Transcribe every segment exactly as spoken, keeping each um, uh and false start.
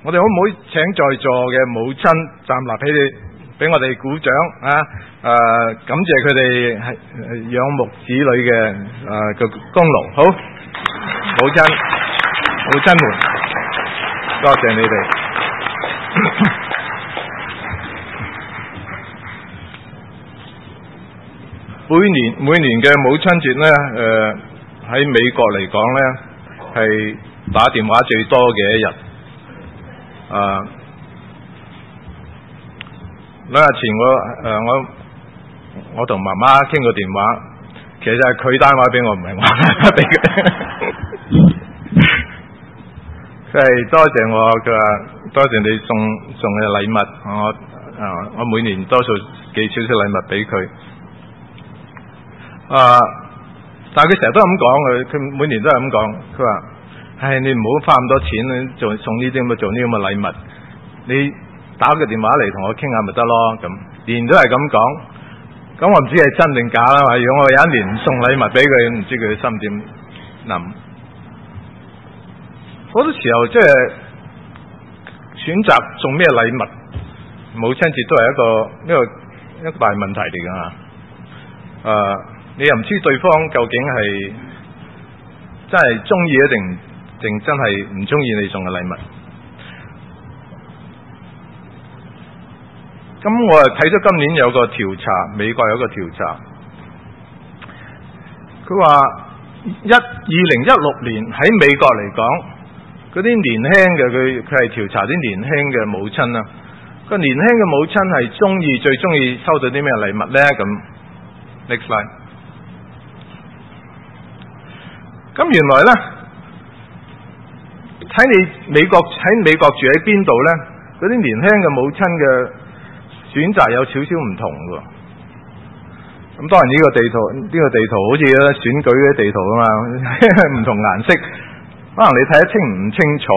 我哋可唔可以請在座嘅母親站立起嚟，俾我哋鼓掌啊！誒、呃，感謝佢哋係養育子女嘅誒嘅功勞。好，母親，母親們，多謝你哋。每年每年嘅母親節呢，誒、呃、喺美國嚟講呢，係打電話最多嘅一日。啊，兩日前我誒、呃、我我同媽媽傾過電話，其實係佢打電話俾我，唔係我打俾佢。佢係多謝我，佢話多謝你送送嘅禮物，我啊我每年多數寄少少禮物俾佢。啊！但係佢成日都咁講，佢佢每年都係咁講。佢話：唉，你唔好花咁多錢做送呢啲咁嘅做呢啲咁嘅禮物，你打個電話嚟同我傾下咪得咯。咁年都係咁講，咁我唔知係真定假啦。如果我有一年唔送禮物俾佢，唔知佢心點諗。好多時候即係選擇送咩禮物，母親節都係一個一個一個大問題嚟㗎嚇。誒、啊。你又唔知對方究竟係真係中意定定真係唔中意你送嘅禮物。咁我係睇咗今年有個調查，美國有個調查，佢話一二零一六年喺美國嚟講，嗰啲年輕嘅佢佢係調查啲年輕嘅母親啊。個年輕嘅母親係中意最中意收到啲咩禮物呢？咁 next slide。咁原來呢，睇你美國喺美國住喺邊度呢？嗰啲年輕嘅母親嘅選擇有少少唔同喎。咁當然呢個地圖呢、呢個地圖好似選舉嘅地圖啊嘛，唔同顏色，可能你睇得清唔清楚。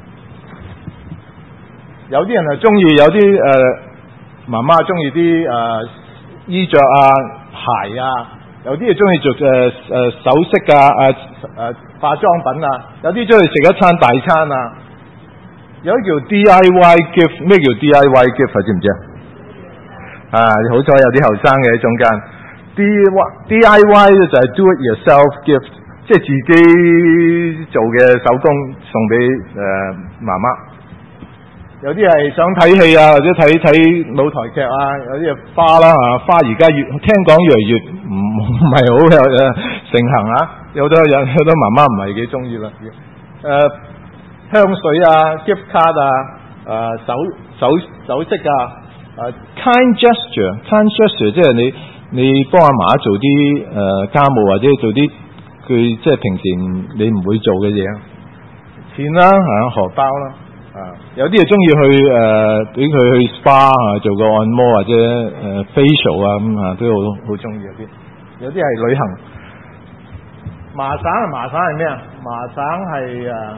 有啲人係中意，有啲誒、呃、媽媽中意啲誒衣着啊、鞋啊。有啲係中意做誒誒、呃、首飾啊、誒、呃、誒化妝品啊，有啲中意食一餐大餐啊。有啲叫 D I Y gift， 咩叫 D I Y gift 啊？知唔知啊？啊，好彩有啲後生嘅喺中間。D D I Y 咧就係 do it yourself gift， 即係自己做嘅手工送俾誒、呃、媽媽。有啲係想睇戲啊，或者睇睇舞台劇啊，有啲係花啦嚇，花而家越聽講越嚟越唔唔係好有盛行啊，有好多有好多媽媽唔係幾中意啦。誒、呃、香水啊 ，gift card 啊，誒、呃、手手首飾啊，誒、呃、kind gesture，kind gesture 即係你你幫阿嫲做啲誒、呃、家務或者做啲佢即係平時你唔會做嘅嘢，錢啦嚇，荷包啦。啊，有啲係中意去誒，俾、呃、佢去 S P A 啊，做個按摩或者誒、呃、facial 啊咁啊，都好好中意有啲。有啲係旅行。麻省啊，麻省係咩啊？麻省係誒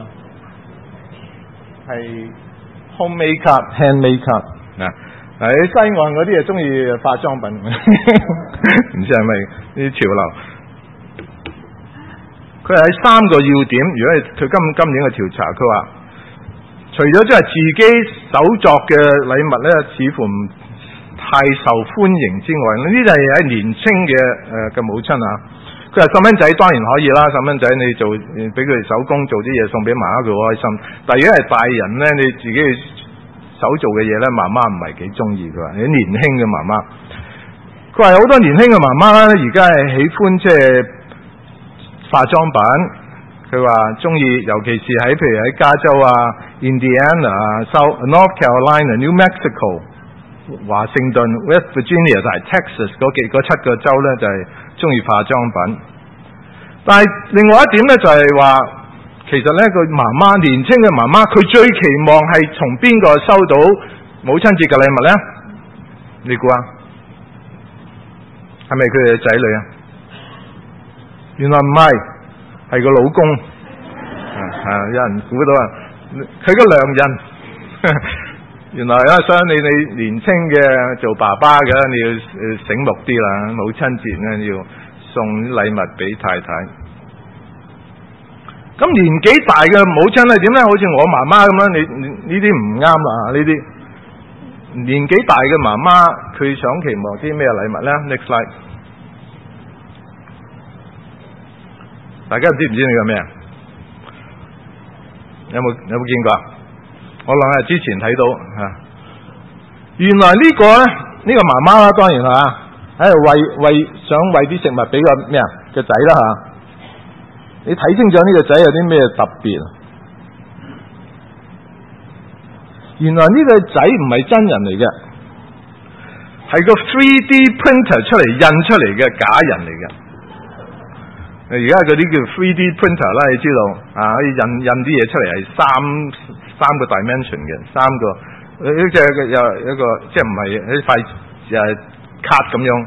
係 homemade card、handmade card 嗱。喺西岸嗰啲係中意化妝品，唔知係咪啲潮流。佢係喺三個要點，如果係佢今今年嘅調查，佢話。除咗即係自己手作嘅禮物咧，似乎唔太受歡迎之外，呢啲就係喺年青嘅誒嘅母親啊。佢話細蚊仔當然可以啦，細蚊仔你做俾佢哋手工做啲嘢送俾媽媽，佢好開心。但係如果係大人咧，你自己手做嘅嘢咧，媽媽唔係幾中意。佢話你年輕嘅媽媽，佢話好多年輕嘅媽媽咧，而家係喜歡即係化妝品。佢話中意，尤其是喺譬如喺加州啊、Indiana 啊、South North Carolina、New Mexico、華盛頓、West Virginia 同埋 Texas 嗰幾嗰七個州咧，就係中意化妝品。但係另外一點咧，就係話其實咧個媽媽年青嘅媽媽，佢最期望係從邊個收到母親節嘅禮物咧？你估啊？係咪佢哋嘅仔女啊？原來唔係。係個老公啊，啊！有人估到啊，佢個良人。原來啊，想你你年青嘅做爸爸嘅，你要誒醒目啲啦。母親節咧要送禮物俾太太。 咁年紀大嘅母親係點咧？好似我媽媽咁樣，你呢啲唔啱啦，呢啲年紀大嘅媽媽，佢想期望啲咩禮物咧 ？Next slide， 大家知唔知呢個咩啊？有冇有冇見過？我兩日之前睇到吓，原來呢個咧，呢個媽媽啦，當然啦，喺度餵餵想餵啲食物俾個咩啊個仔啦吓。你睇清楚呢個仔有啲咩特別？原來呢個仔唔係真人嚟嘅，係個 three D printer 出嚟印出嚟嘅假人嚟嘅。而家嗰啲叫 three D printer 啦，你知道啊？可以印印啲嘢出嚟係三三個 dimension 嘅，三個呢隻有一個即係唔係一塊誒卡咁樣。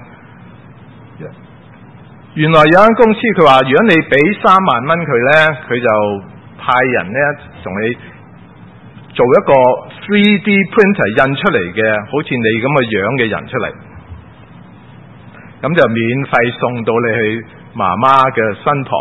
原來有間公司佢話，如果你俾三萬蚊佢咧，佢就派人咧同你做一個 three D printer 印出嚟嘅，好似你咁嘅樣嘅人出嚟，咁就免費送到你去媽媽嘅身旁。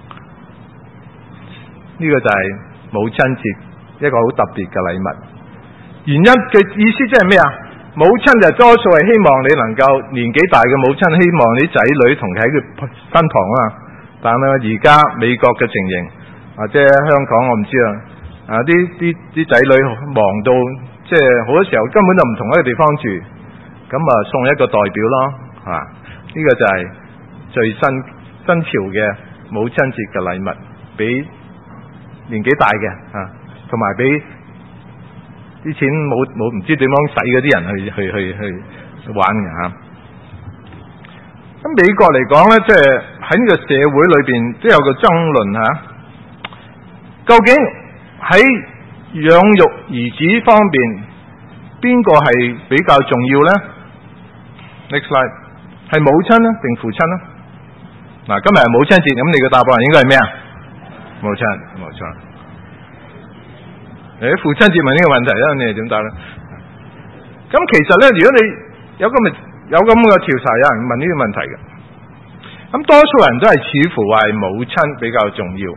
呢、這個就係母親節一個好特別嘅禮物。原因嘅意思即係咩啊？母親就多數係希望你能夠年紀大嘅母親，希望你仔女同佢喺佢身旁啊。但係而家美國嘅情形，或者香港我唔知啊。啊啲啲啲仔女忙到即係好多時候根本就唔同一個地方住，咁啊送一個代表咯，啊呢、這個就係最新新潮嘅母親節嘅禮物，俾年紀大嘅啊，同埋俾啲錢冇冇唔知點樣使嗰啲人去去去去玩嘅吓。咁、啊、美國嚟講咧，即係喺呢個社會裏邊都有個爭論吓、啊，究竟喺養育兒子方面邊個係比較重要咧 ？Next slide， 係母親咧定父親咧？嗱，今日係母親節，咁你嘅答案應該係咩啊？母親，冇錯。誒，父親節問呢個問題咧，你係點答咧？咁其實咧，如果你有咁嘅有咁嘅調查，有人問呢個問題嘅，咁多數人都係似乎話係母親比較重要，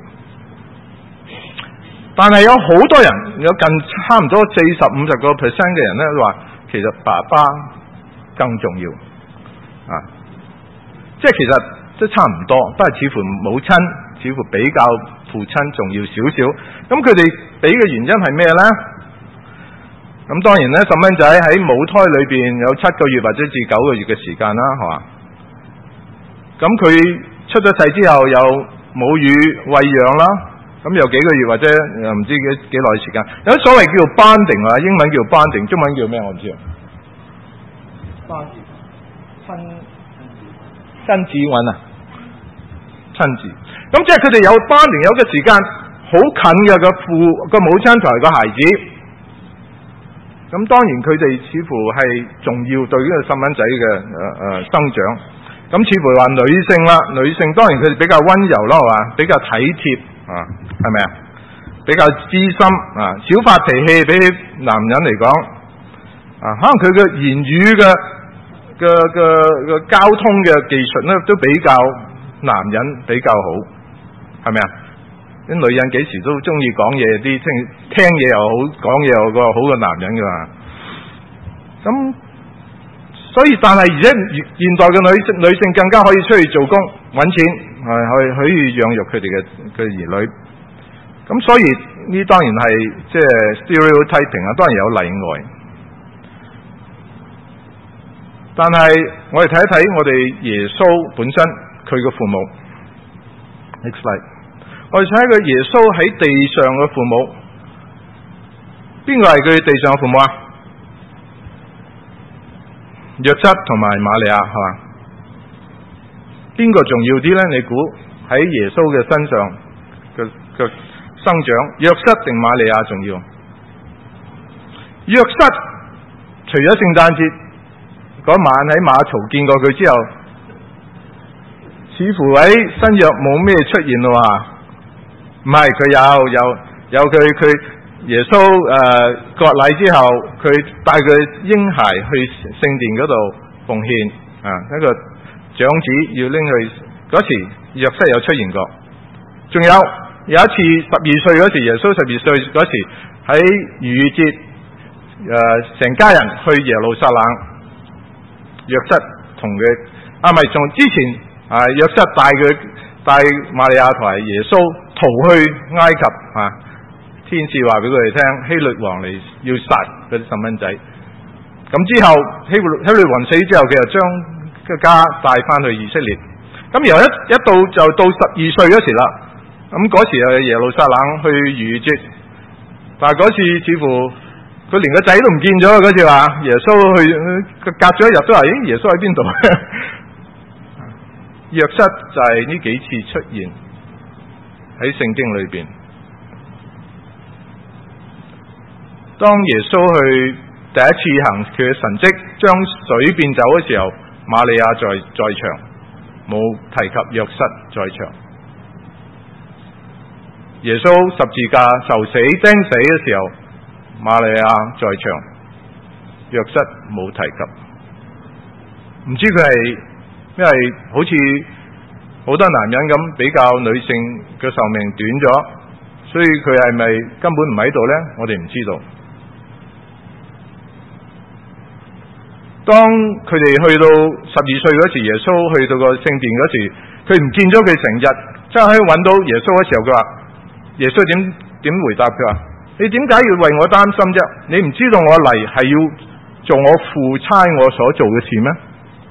但係有好多人有近差唔多四十五十個 percent 嘅人咧話，其實爸爸更重要啊！即係其實都差唔多，都係似乎母親似乎比較父親重要少少。咁佢哋俾嘅原因係咩咧？咁當然咧，細蚊仔喺母胎裏邊有七個月或者至九個月嘅時間啦，係嘛？咁佢出咗世之後有母乳餵養啦，咁有幾個月或者又唔知幾幾耐時間。有啲所謂叫做 bonding 啊，英文叫 bonding， 中文叫咩我唔知啊。親親子韻啊，親子。咁即係佢哋有 bonding， 有個時間好近嘅個父個母親同埋個孩子。咁當然佢哋似乎係重要對呢個細蚊仔嘅誒誒生長。咁似乎話女性啦，女性當然佢哋比較溫柔啦，係嘛，比較體貼啊，係咪啊？比較知心啊，少發脾氣，比起男人嚟講啊，可能佢嘅言語嘅嘅嘅嘅交通嘅技術咧，都比較男人比較好，係咪啊？啲女人幾時都中意講嘢，啲聽聽嘢又好，講嘢又個好過男人噶嘛。咁所以，但係而且現代嘅女女性更加可以出去做工揾錢，係可以可以養育佢哋嘅嘅兒女。咁所以呢當然係即係 stereotyping 啊，當然有例外。但係我哋睇一睇我哋耶穌本身佢嘅父母。Next slide。我哋睇佢耶穌喺地上嘅父母，邊個係佢地上嘅父母啊？約瑟同埋瑪利亞係嘛？邊個重要啲咧？你估喺耶穌嘅身上嘅嘅生長，約瑟定瑪利亞重要？約瑟除咗聖誕節嗰晚喺馬槽見過佢之後，似乎喺新約冇咩出現咯喎。唔係，佢有有有佢佢耶穌誒割禮之後，佢帶佢嬰孩去聖殿嗰度奉獻啊，一個長子要拎去嗰時，約瑟有出現過。仲有有一次十二歲嗰時，耶穌十二歲嗰時喺逾越節，誒、呃、成家人去耶路撒冷，約瑟同佢啊，咪仲之前啊約瑟帶佢帶瑪利亞同埋耶穌逃去埃及啊，天使話俾佢哋聽，希律王嚟要殺嗰啲細蚊仔。咁之後希律希律王死之後，佢就將個家帶翻去以色列。咁由一一到就到十二歲嗰時啦。咁嗰時去耶路撒冷去逾越節，但係嗰次似乎佢連個仔都唔見咗。嗰次話耶穌去，佢隔咗一日都話：咦，耶穌喺邊度？約瑟就係呢幾次出現喺聖經裏邊。當耶穌去第一次行佢嘅神蹟，將水變酒嘅時候，瑪利亞在在場，冇提及約瑟在場。耶穌十字架受死釘死嘅時候，瑪利亞在場，約瑟冇提及。唔知佢係因為好似好多男人咁比較女性嘅壽命短咗，所以佢係咪根本唔喺度呢？我哋唔知道。當佢哋去到十二歲嗰時，耶穌去到個聖殿嗰時，佢唔見咗佢成日，即係揾到耶穌嘅時候，佢話：耶穌點點回答佢話：你點解要為我擔心啫？你唔知道我嚟係要做我父差我所做嘅事咩？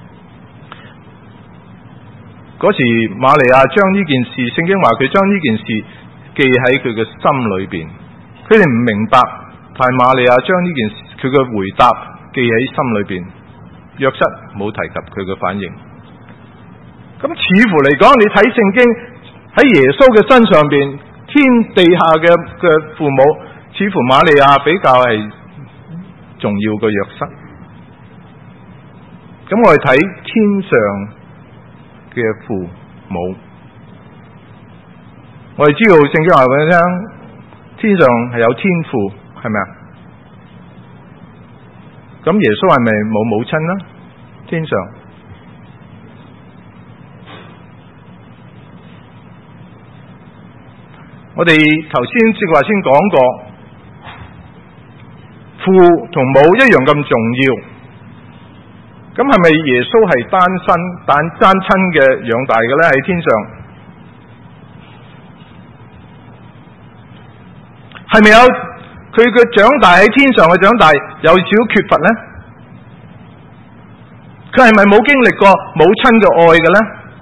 嗰時瑪利亞將呢件事，聖經話佢將呢件事記喺佢嘅心裏邊，佢哋唔明白，但係瑪利亞將呢件事佢嘅回答記喺心裏邊。約瑟冇提及佢嘅反應。咁似乎嚟講，你睇聖經喺耶穌嘅身上邊，天地下嘅嘅父母，似乎瑪利亞比較係重要過約瑟。咁我哋睇天上嘅父母，我哋知道聖經話俾你聽，天上係有天父，係咪啊？咁耶穌係咪冇母親呢？天上，我哋頭先正話先講過，父同母一樣咁重要。咁係咪耶穌係單身、單單親嘅養大嘅呢？喺天上，係咪有佢嘅長大喺天上嘅長大有少缺乏呢？佢係咪冇經歷過母親嘅愛嘅呢？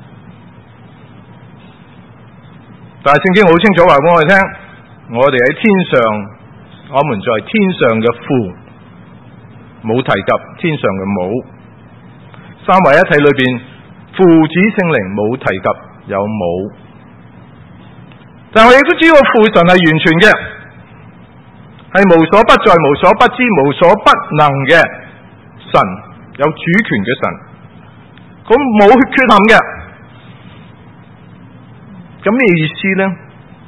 但係聖經好清楚話俾我哋聽，我哋喺天上，我們在天上嘅父，冇提及天上嘅母。三位一體裏邊，父子聖靈冇提及有母。但係我亦都知道父神係完全嘅，係無所不在、無所不知、無所不能嘅神，有主權嘅神，咁冇缺陷嘅。咁咩意思呢？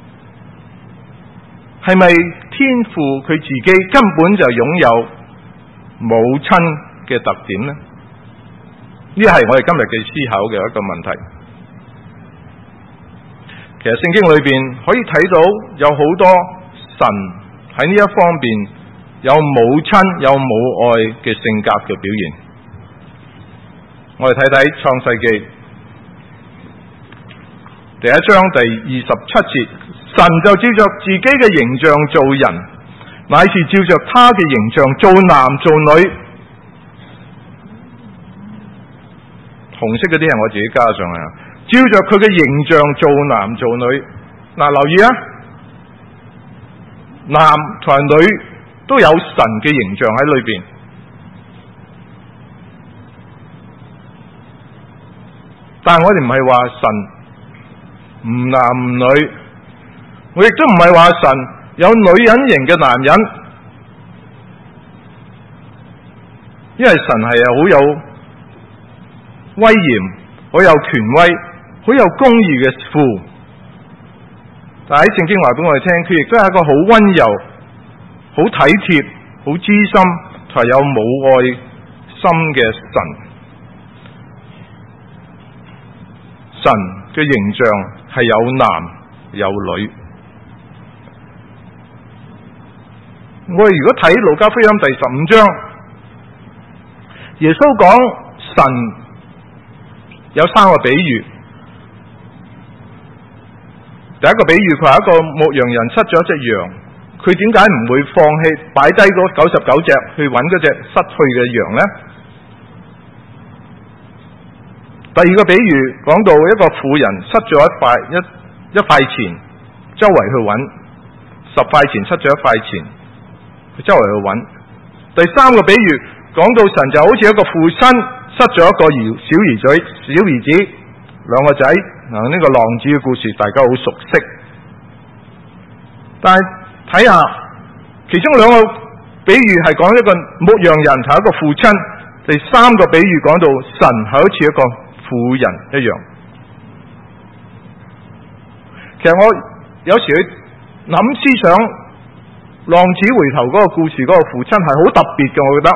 係咪天父佢自己根本就擁有母親嘅特點呢？呢係我哋今日嘅思考嘅一個問題。其實聖經裏邊可以睇到有好多神喺呢一方面有母親有母愛嘅性格嘅表現。我哋睇睇創世記第一章第二十七節，神就照着自己嘅形象造人，乃是照着他嘅形象造男造女。紅色嗰啲係我自己加上去，照着佢嘅形象造男造女。嗱，留意啊，男同女都有神嘅形象喺裏邊。但係我哋唔係話神唔男唔女，我亦都唔係話神有女人型嘅男人，因為神係好有威嚴，好有權威，好有公義嘅父。但係喺聖經話俾我哋聽，佢亦都係一個好溫柔、好體貼、好知心同埋有母愛心嘅神。神嘅形象係有男有女， 我哋如果睇路加福音第十五章，耶穌講神有三個比喻。第一個比喻，佢係一個牧羊人失咗一隻羊，佢點解唔會放棄擺低嗰九十九隻去揾嗰隻失去嘅羊呢？第二個比喻講到一個婦人失咗一塊一一塊錢，周圍去揾，十塊錢失咗一塊錢，佢周圍去揾。第三個比喻講到神就好似一個父親失咗一個小兒子，小兒子兩個仔。嗱，呢個浪子嘅故事大家好熟悉，但係睇下其中兩個比喻係講一個牧羊人同一個父親，第三個比喻講到神係好似一個婦人一樣。其實我有時去諗思想浪子回頭嗰個故事，嗰個父親係好特別嘅，我覺得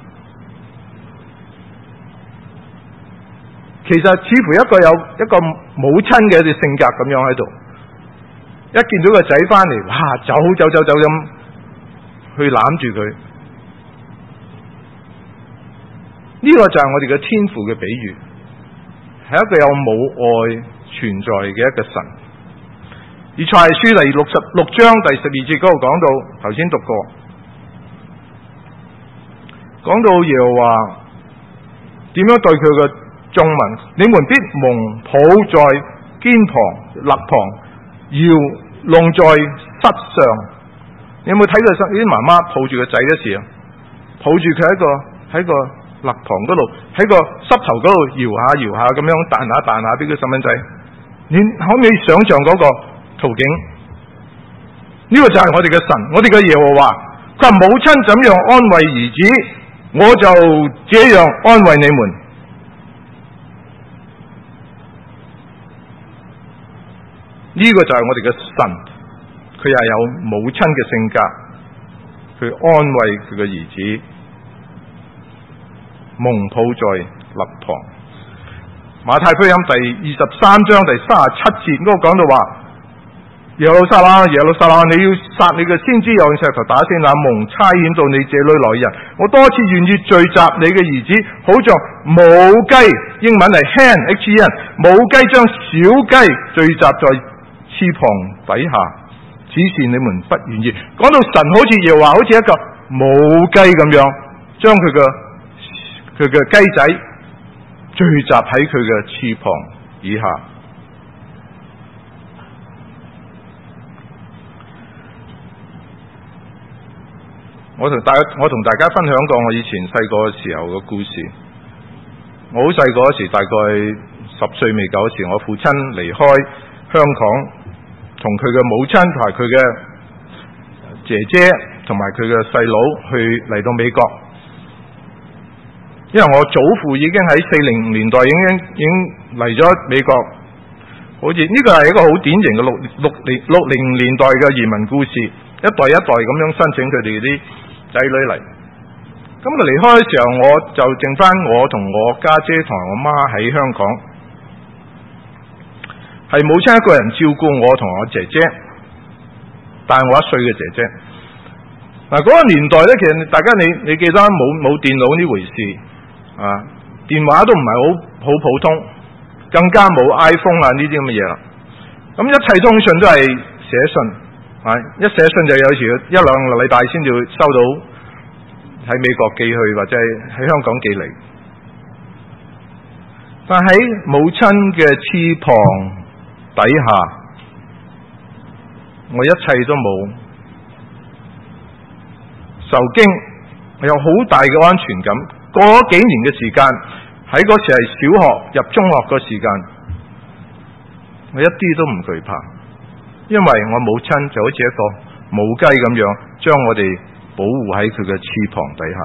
其實似乎一個有一個母親嘅一啲性格咁樣喺度，一見到個仔翻嚟，哇，走走走走咁去攬住佢。呢個就係我哋嘅天父嘅比喻，係一個有母愛存在嘅一個神。以賽亞書第六十六章第十二節嗰度講到，頭先讀過，講到耶和華點樣對佢嘅眾民，你們必蒙抱在肩旁、肋旁，搖弄在膝上。你有冇睇到啲媽媽抱住個仔嘅時候，抱住佢喺個喺個肋旁嗰度，喺個膝頭嗰度搖下搖下咁樣彈下彈下俾個細蚊仔？你可唔可以想象嗰個途徑？呢、這個就係我哋嘅神，我哋嘅耶和華。佢話母親怎樣安慰兒子，我就這樣安慰你們。呢個就係我哋嘅神，佢係有母親嘅性格，去安慰佢嘅兒子，蒙抱在肋旁。馬太福音第二十三章第三十七節嗰個講到話，耶路撒冷，耶路撒冷，你要殺你嘅先知，又用石頭打死那蒙差遣到你這裏來人。我多次願意聚集你嘅兒子，好像母雞，英文係 hen h e n， 母雞將小雞聚集在翅膀底下，只是你們不願意。講到神好似耶和華好似一個母雞咁樣，將佢嘅佢嘅雞仔聚集喺佢嘅翅膀以下。我同大家我同大家分享過我以前細個時候嘅故事。我好細個嗰時，大概十歲未夠嗰時，我父親離開香港，同佢嘅母親同埋佢嘅姐姐同埋佢嘅細佬去嚟到美國。因為我祖父已經喺四零年代已經已經嚟咗美國，好似呢個係一個好典型嘅六六零六零年代嘅移民故事，一代一代咁樣申請佢哋啲仔女嚟。咁佢離開嘅時候，我就剩翻我同我家姐同埋我媽喺香港，係母親一個人照顧我同我姐姐，大我一歲嘅姐姐。嗱，嗰個年代咧，其實大家你你記得冇冇電腦呢回事啊？電話都唔係好好普通，更加冇 iPhone 啊呢啲咁嘅嘢啦。咁一切通訊都係寫信，啊，一寫信就有時一兩個禮拜先至會收到，喺美國寄去或者喺香港寄嚟。但喺母親嘅翅膀底下，我一切都冇受驚，我有好大嘅安全感。過咗幾年嘅時間，喺嗰時係小學入中學嘅時間，我一啲都唔懼怕，因為我母親就好似一個母雞咁樣，將我哋保護喺佢嘅翅膀底下。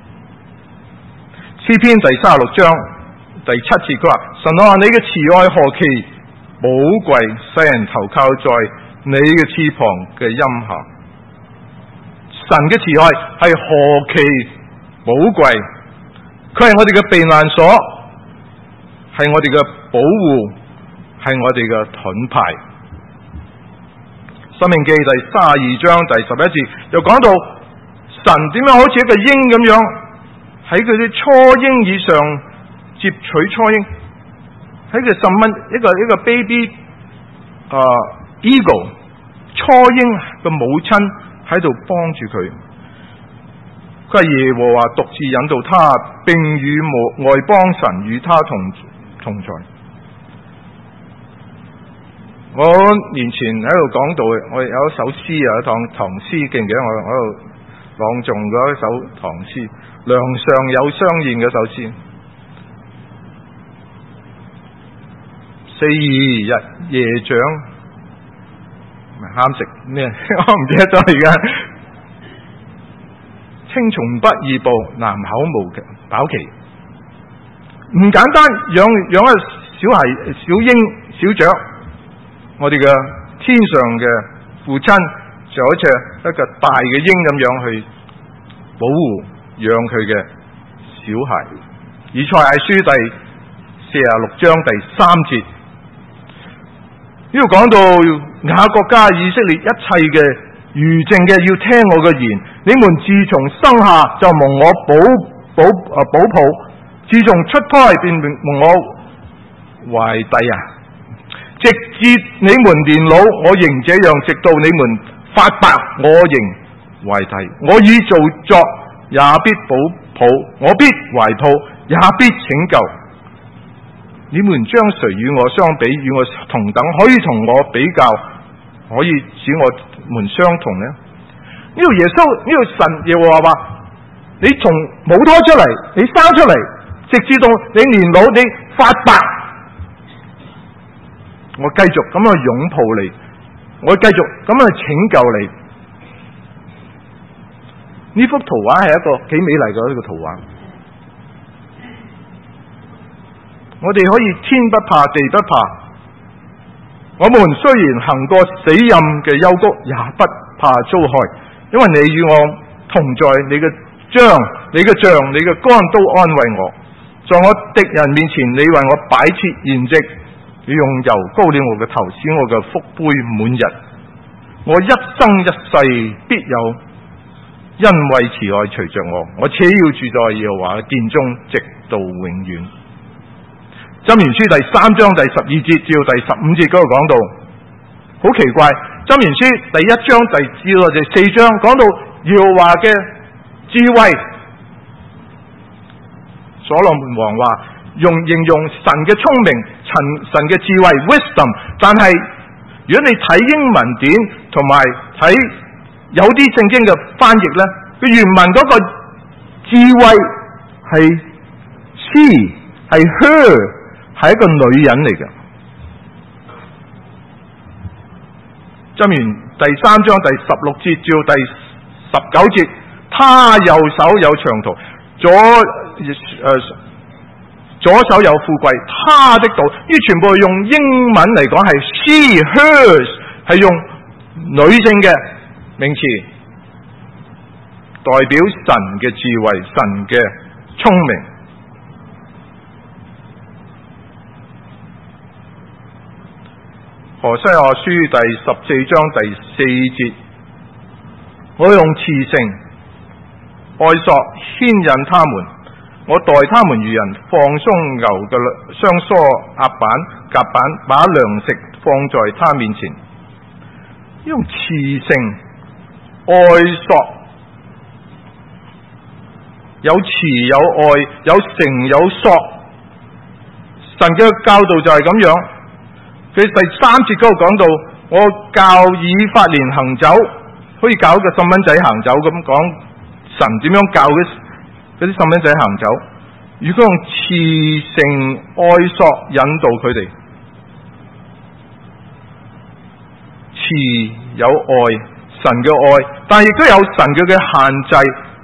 詩篇第三十六章第七節佢話：神啊，你嘅慈愛何其寶貴，世人投靠在你嘅翅膀嘅蔭下。神嘅慈愛係何其寶貴，佢係我哋嘅避難所，係我哋嘅保護，係我哋嘅盾牌。申命記第三十二章第十一節又講到， 神點樣好似一個鷹咁樣喺佢啲初鷹以上接取初鷹，喺佢十蚊一個一個 baby 啊、uh, eagle 初鷹嘅母親喺度幫住佢。佢係耶和華獨自引導他，並與外邦神與他同同在。我年前喺度講道，我有一首詩啊，一堂唐詩，記唔記得我喺度朗誦嗰一首唐詩？梁上有相燕嗰首詩。四兒日夜長，唔係啱食咩？我唔記得咗而家。青蟲不易捕，南口無飽期。唔簡單，養養一個小孩、小鷹、小雀。我哋嘅天上嘅父親就好似一個大嘅鷹咁樣去保護、養佢嘅小孩。以賽亞書第四十六章第三節，呢度講到雅各家以色列一切嘅餘剩嘅要聽我嘅言，你們自從生下就蒙我保保啊保抱，自從出胎便蒙我懷弟啊，直至你們年老，我仍這樣；直到你們發白，我仍懷弟。我已造作，也必保抱；我必懷抱，也必拯救。你們將誰與我相比？與我同等？可以同我比較？可以使我們相同呢？呢個耶穌，呢個神耶和華話：你從母胎出嚟，你生出嚟，直至到你年老，你發白，我繼續咁樣擁抱你，我繼續咁樣拯救你。呢幅圖畫係一個幾美麗嘅呢個圖畫。我哋可以天不怕地不怕。我們雖然行過死蔭嘅幽谷，也不怕遭害，因為你與我同在，你嘅杖、你嘅杖、你嘅竿都安慰我。在我敵人面前，你為我擺設筵席，你用油膏了我嘅頭，使我嘅福杯滿溢。我一生一世必有恩惠慈愛隨着我，我且要住在耶和華嘅殿中，直到永遠。箴言書第三章第十二節至到第十五節嗰度講到，好奇怪。箴言書第一章第至到第四章講到耶和華嘅智慧，所羅門王話用形容神嘅聰明、神神嘅智慧 wisdom， 但係如果你睇英文典同埋睇有啲聖經嘅翻譯咧，佢原文嗰個智慧係 she 係 her。係一個女人嚟嘅。箴言第三章第十六節至到第十九節，他右手有長途，左誒、呃、左手有富貴，他的道，呢全部用英文嚟講係 she hers， 係用女性嘅名詞，代表神嘅智慧、神嘅聰明。何西阿書第十四章第四節，我用慈繩愛索牽引他們，我待他們如人放鬆牛嘅雙梳壓板夾板，把糧食放在他面前。用慈繩愛索，有慈有愛，有繩有索，神嘅教導就係咁樣。佢第三節嗰度講到，我教以法蓮行走，可以教個細蚊仔行走咁講，神點樣教嗰啲細蚊仔行走？如果用慈繩愛索引導佢哋，慈有愛，神嘅愛，但係亦都有神佢嘅限制，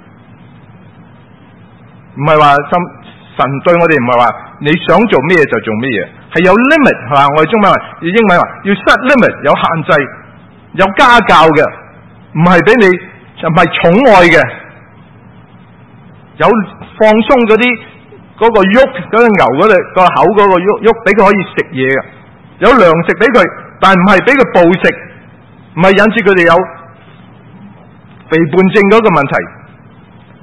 唔係話神神對我哋唔係話你想做咩就做咩嘢。係有 limit 係嘛？我哋中文話，英文話要 set limit， 有限制，有家教嘅，唔係俾你，唔係寵愛嘅，有放鬆嗰啲嗰個喐嗰隻牛嗰隻個口嗰個喐喐，俾佢可以食嘢嘅，有糧食俾佢，但係唔係俾佢暴食，唔係引致佢哋有肥胖症嗰個問題，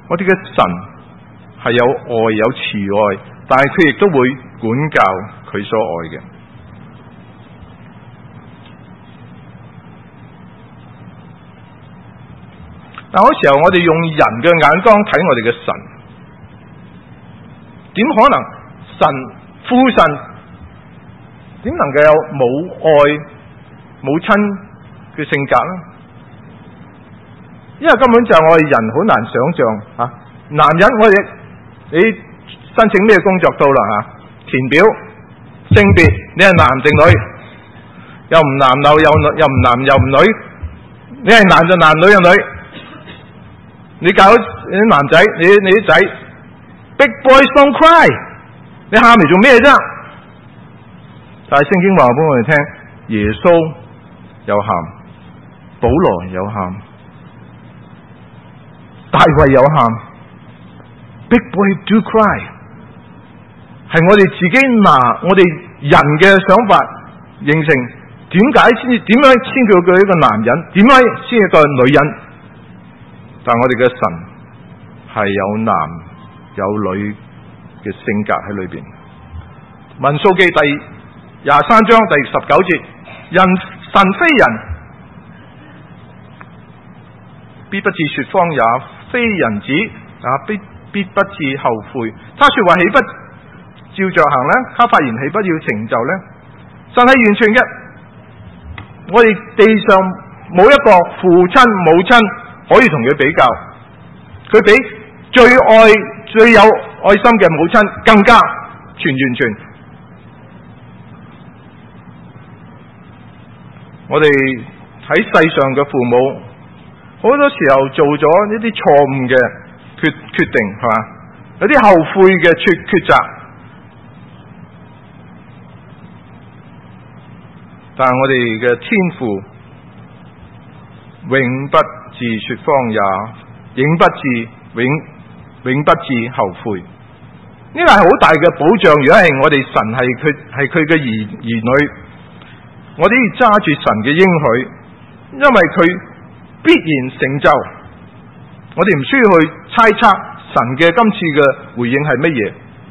我哋嘅神係有愛有慈愛，但係佢亦都會管教佢所愛嘅。但好時候我哋用人嘅眼光睇我哋嘅神，點可能神父神點能夠有冇愛母親嘅性格呢？因為根本就係我哋人好難想象吓、啊，男人我哋你申請咩工作到啦吓，填表性別你係男定女，又唔男又又女，又唔男又唔女，你係男就男，女就女。你教啲男仔，你你啲仔 ，Big boys don't cry， 你喊嚟做咩啫？但係聖經話俾我哋聽，耶穌有喊，保羅有喊，大衛有喊 ，Big boy do cry， 係我哋自己拿我哋人嘅想法形成，點解先至點樣先叫佢一個男人？點解先係一個女人？但我哋嘅神係有男有女嘅性格喺裏邊。民數記第廿三章第十九節，人神非人，必不致說謊，也非人子，也必必不致後悔。他說話豈不照着行呢？他發言豈不要成就呢？神係完全嘅，我哋地上冇一個父親母親可以同佢比較，佢比最愛最有愛心嘅母親更加全完全。我哋喺世上嘅父母，好多時候做咗一啲錯誤嘅決決定，係嘛？有啲後悔嘅抉抉擇，但係我哋嘅天父永不自說謊，也永不至永永不至後悔。呢個係好大嘅保障。如果係我哋神係佢係佢嘅兒兒女，我哋要揸住神嘅應許，因為佢必然成就。我哋唔需要去猜測神嘅今次嘅回應係乜嘢。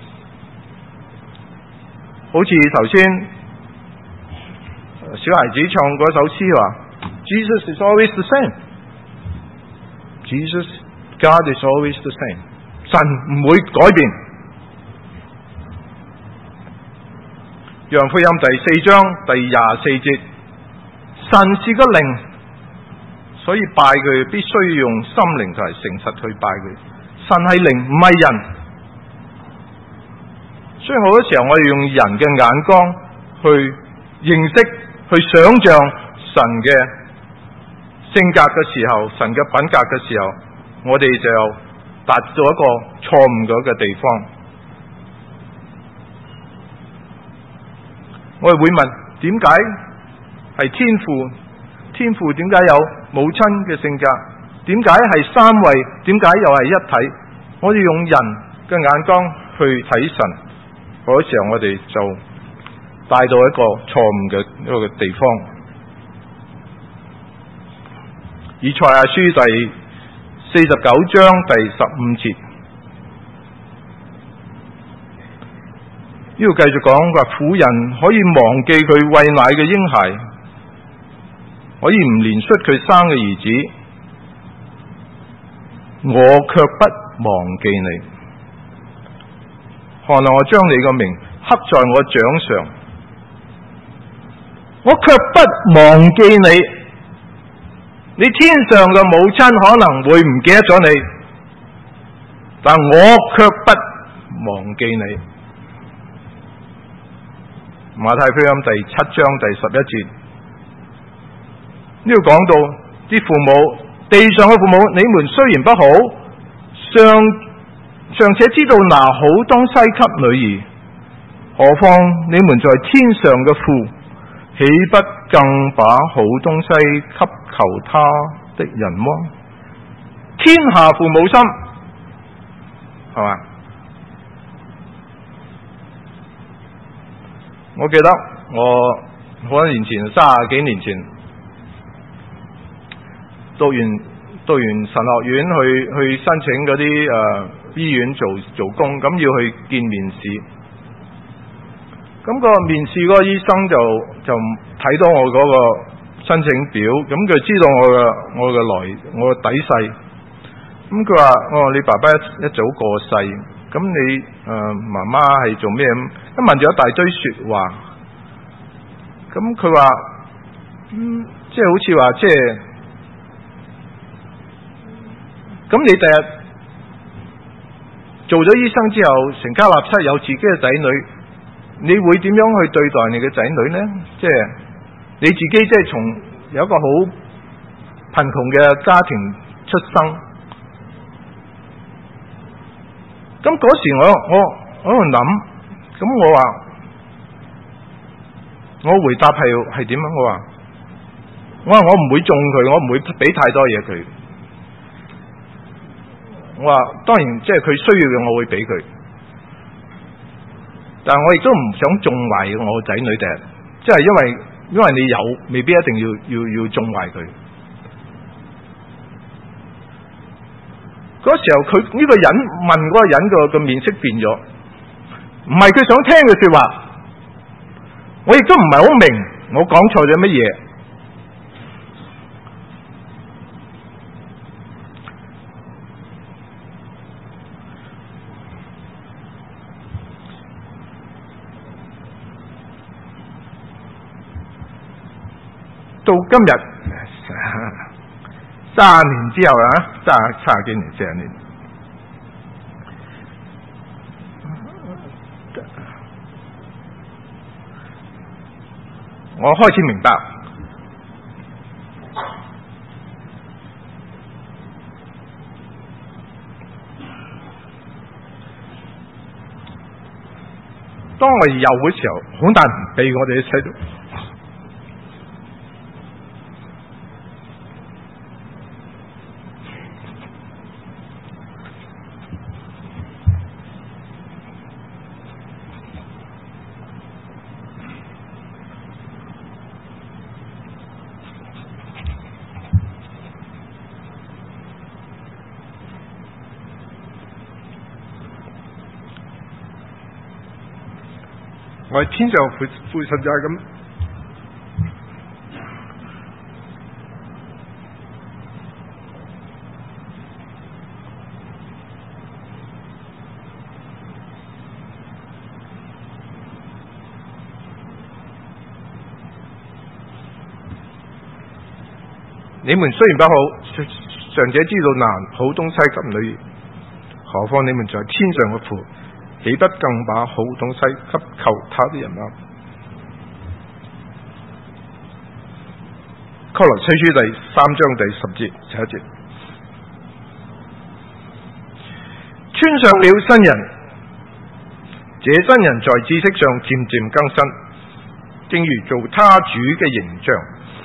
好似頭先小孩子唱嗰首詩話 Jesus is always the same。Jesus, God is always the same。 神唔會改變。約翰福音第四章第廿四節，神是個靈，所以拜佢必須用心靈同埋誠實去拜佢。神係靈，唔係人。所以好多時候我哋用人嘅眼光去認識、去想象神嘅性格嘅時候，神嘅品格嘅時候，我哋就達到一個錯誤嗰個地方。我哋會問，點解係天父？天父點解有母親嘅性格？點解係三位？點解又係一體？我哋用人嘅眼光去睇神，嗰時候我哋就帶到一個錯誤嘅一個地方。以賽亞書第四十九章第十五節，呢度繼續講話，婦人可以忘記佢餵奶嘅嬰孩，可以唔憐恤佢生嘅兒子，我卻不忘記你。看來我將你個名刻在我掌上，我卻不忘記你。你天上嘅母親可能會唔記得咗你，但我卻不忘記你。馬太福音第七章第十一節，呢度講到啲父母，地上嘅父母，你們雖然不好，尚尚且知道拿好東西給女兒，何況你們在天上嘅父，豈不更把好東西給求他的人麼？天下父母心，係嘛？我記得我好多年前，三十幾年前讀完讀完神學院去去申請嗰啲誒醫院做做工，咁要去見面試。咁、個面試嗰個醫生就就睇到我嗰個申請表，咁佢知道我嘅我嘅來我嘅底細。咁佢話：哦，你爸爸一一早過世，咁你誒、呃、媽媽係做咩？咁問咗一大堆説話。咁佢話：嗯，即係好似話即係。咁你第日做咗醫生之後，成家立室有自己嘅仔女，你會點樣去對待你嘅仔女呢？即係你自己即係從有一個好貧窮嘅家庭出生，咁嗰時我我我喺度諗，咁我話我回答係係點樣？我話我話我唔會縱佢，我唔會俾太多嘢佢。我話當然，即係佢需要嘅，我會俾佢。但係我亦都唔想縱壞我個仔女第日，即係因為因為你有，未必一定要要要縱壞佢。嗰時候佢呢個人問嗰個人個個面色變咗，唔係佢想聽嘅說話，我亦都唔係好明我講錯咗乜嘢。到今日三十年之後啊，三十三十幾年、四十年，我開始明白，當我哋有嘅時候，好難唔俾我哋睇到。我係天上父父神就係咁，你們雖然不好，尚且知道拿好東西給女兒，何況你們在天上嘅父，豈不更把好東西給求他的人嗎？歌羅西書第三章第十節、十一節，穿上了新人，這新人在知識上漸漸更新，正如做他主嘅形象。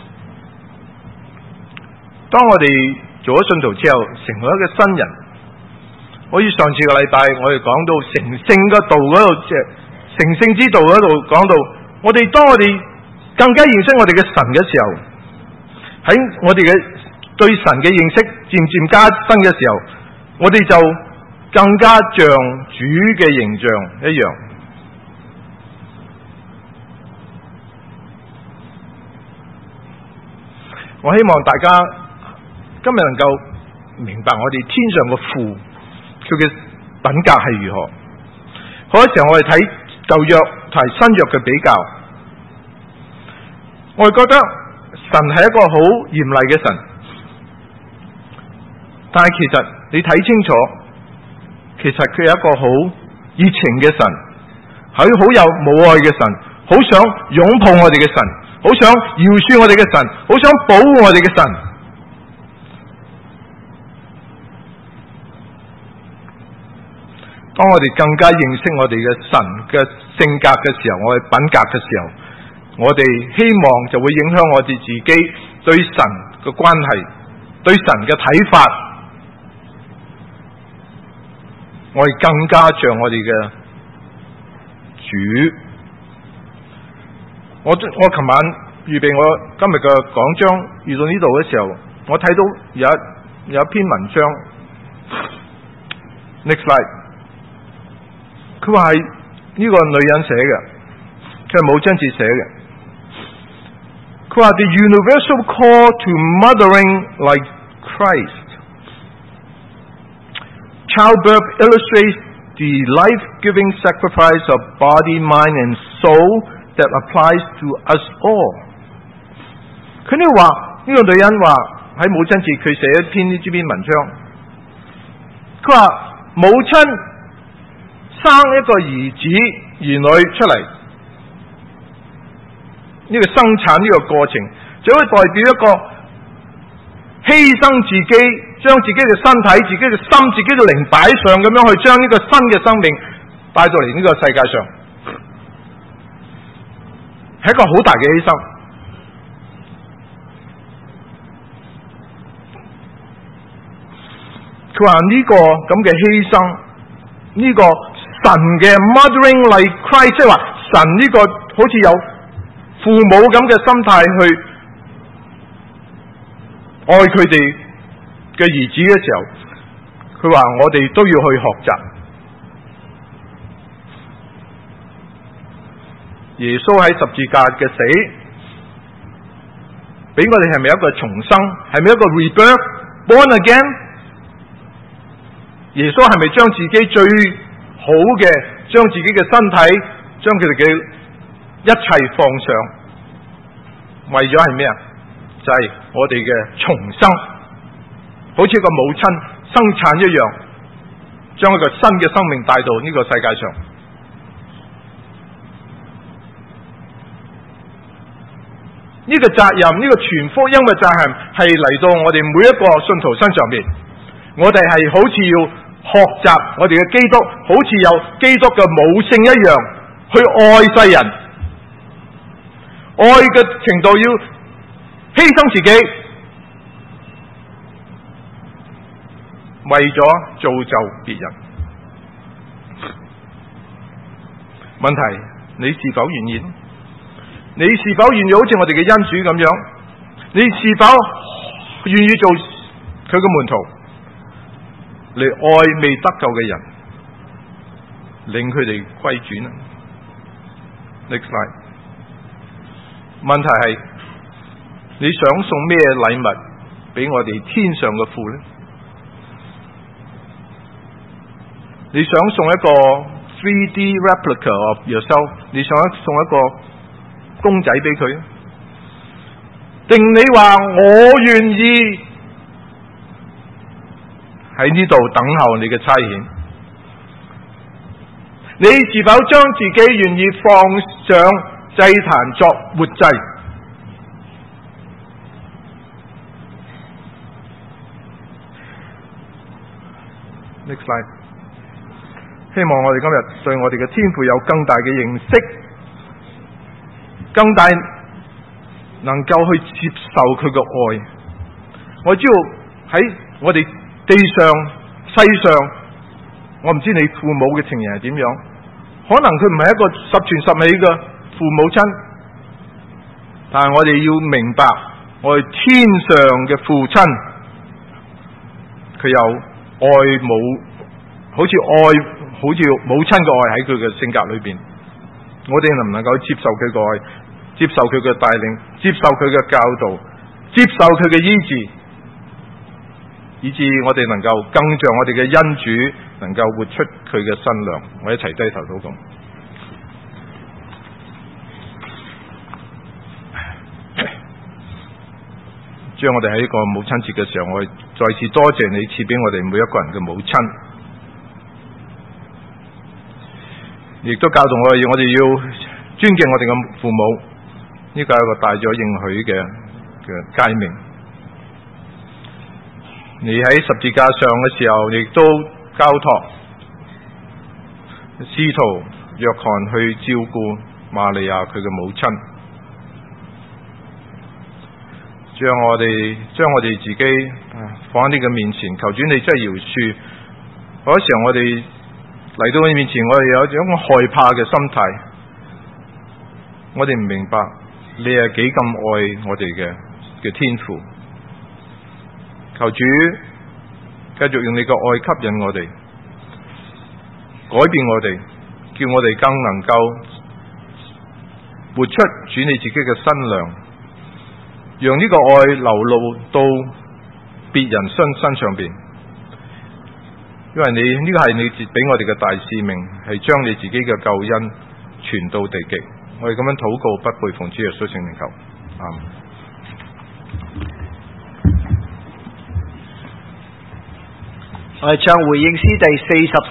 當我哋做咗信徒之後，成為一個新人，好似上次個禮拜我哋講到成聖嘅道嗰度，即係成聖之道嗰度講到，我哋當我哋更加認識我哋嘅神嘅時候，喺我哋嘅對神嘅認識漸漸加深嘅時候，我哋就更加像主嘅形象一樣。我希望大家今日能夠明白我哋天上嘅父，佢嘅品格係如何。好多時候我哋睇舊約同埋新約嘅比較，我哋覺得神係一個好嚴厲嘅神，但係其實你睇清楚，其實佢係一個好熱情嘅神，係好有母愛嘅神，好想擁抱我哋嘅神，好想饒恕我哋嘅神，好想保護我哋嘅神。當我哋更加認識我哋嘅神嘅性格嘅時候，我哋品格嘅時候，我哋希望就會影響我哋自己對神嘅關係，對神嘅睇法，我哋更加像我哋嘅主。我我琴晚預備我今日嘅講章，遇到呢度嘅時候，我睇到有一有一篇文章 ，next slide， 佢話係呢個女人寫嘅，佢係母親節寫嘅。佢話 The universal call to mothering like Christ. Childbirth illustrates the life-giving sacrifice of body, mind, and soul that applies to us all. 佢呢話呢個女人話喺母親節佢寫一篇呢篇文章，佢話母親生一個兒子兒女出嚟，呢個生產呢個過程就會代表一個犧牲自己，將自己嘅身體、自己嘅心、自己嘅靈擺上咁樣去將呢個新嘅生命帶到嚟呢個世界上，係一個好大嘅犧牲。佢話呢個咁嘅犧牲，呢、這個神嘅 mothering like Christ， 即係話神呢個好似有父母咁嘅心態去愛佢哋嘅兒子嘅時候，佢話我哋都要去學習。耶穌喺十字架嘅死，俾我哋係咪一個重生？係咪一個 rebirth born again？ 耶穌係咪將自己最好嘅，將自己嘅身體，將佢哋嘅一切放上，為咗係咩啊？就係、是、我哋嘅重生，好似一個母親生產一樣，將一個新嘅生命帶到呢個世界上。呢、這個責任，呢、這個傳福音嘅責任係嚟到我哋每一個信徒身上邊。我哋係好似要學習我哋嘅基督，好似有基督嘅母性一樣，去愛世人，愛嘅程度要犧牲自己，為咗造就別人。問題，你是否願意？你是否願意好似我哋嘅恩主咁樣？你是否願意做佢嘅門徒，嚟愛未得救嘅人，令佢哋歸主呢？ Next slide。問題係，你想送咩禮物俾我哋天上嘅父呢？你想送一個 three D replica of yourself？ 你想送一個公仔俾佢？定你話我願意喺呢度等候你嘅差遣？你是否將自己願意放上祭壇作活祭？Next slide。希望我哋今日對我哋嘅天父有更大嘅認識，更大能夠去接受佢嘅愛。我知道喺我哋地上世上，我唔知你父母嘅情形係點樣，可能佢唔係一個十全十美嘅父母親，但係我哋要明白，我哋天上嘅父親，佢有愛母，好似愛好似母親嘅愛喺佢嘅性格裏邊。我哋能唔能夠接受佢嘅愛，接受佢嘅帶領，接受佢嘅教導，接受佢嘅醫治，以致我哋能夠更像我哋嘅恩主，能夠活出佢嘅身量。我一齊低頭禱告。主啊，我哋喺呢個母親節嘅時候，我再次多謝你賜俾我哋每一個人嘅母親，亦都教導我哋，我哋要尊敬我哋嘅父母。呢個係一個帶咗應許嘅嘅誡命。你喺十字架上嘅時候，亦都交託使徒約翰去照顧瑪利亞佢嘅母親。將我哋將我哋自己放喺你嘅面前，求主你真係饒恕。嗰時候我哋嚟到你面前，我哋有一種害怕嘅心態，我哋唔明白你係幾咁愛我哋嘅嘅天父。求主繼續用你個愛吸引我哋，改變我哋，叫我哋更能夠活出主你自己嘅身量，讓呢個愛流露到別人身身上邊。因為你呢個係你俾我哋嘅大使命，係將你自己嘅救恩傳到地極。我哋咁樣禱告，不背奉主耶穌聖名求，阿們。 我哋唱回應詩第四十